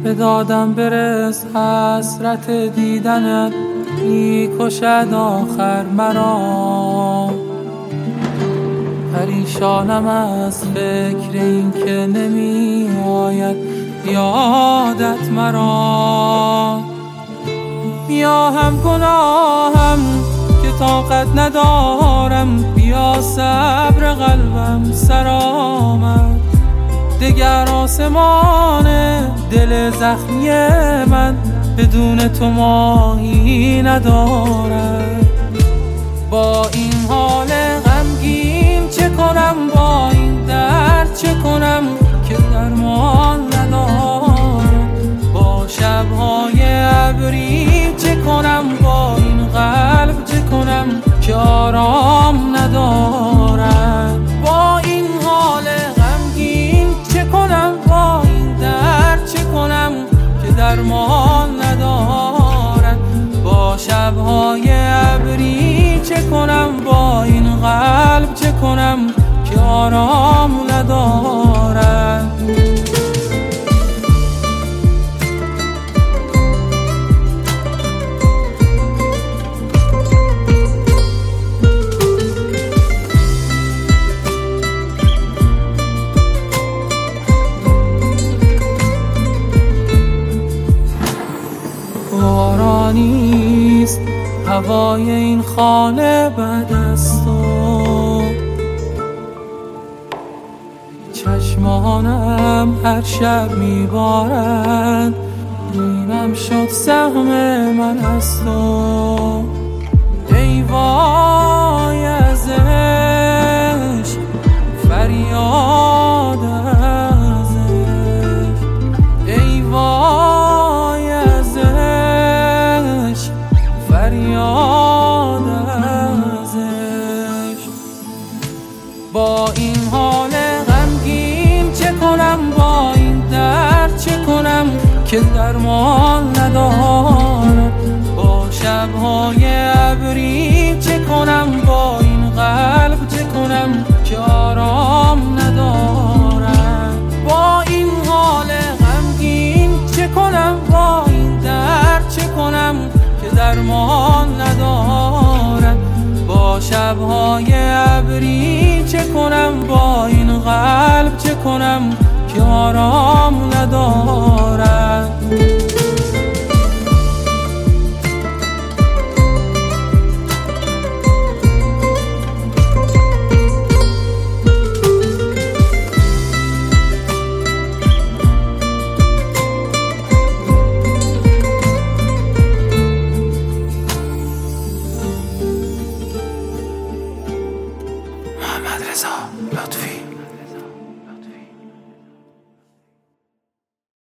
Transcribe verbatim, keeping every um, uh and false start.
به دادم برس حسرت دیدنت میکشد آخر مرا. پریشانم از فکر این که نمی آید یادت مرا. بیا هم گناهم که طاقت ندارم، بیا صبر قلبم سر آمد. دگر آسمان دل زخمی من بدون تو ماهی ندارد. با این حال غمگین چه کنم، با این درد چه کنم که درمان ندارم. با شبهای ابری چه کنم، با این قلب چه کنم که آرام ندارد. با این حال غمگین چه کنم، با این درد چه کنم که درمان ندارد. با شبهای ابری چه کنم، با این قلب چه کنم که آرام ندارد. بارانیست هوای این خانه بعد از تو، چشمانم هر شب میبارند، اینم شد سهم من از تو. ای وای از عشق فریاد از عشق، ای وای از عشق فریاد از عشق. با این حال غمگین چه کنم، با این درد چه کنم که درمان ندارد. با شبهای ابری چه کنم، با این قلب چه کنم که آرام ندارد. با این حال غمگین چه کنم، با این درد چه کنم که درمان ندارد. با شبهای ابری چه کنم، با این قلب چه کنم که آرام ندارد. محمد رضا لطفی.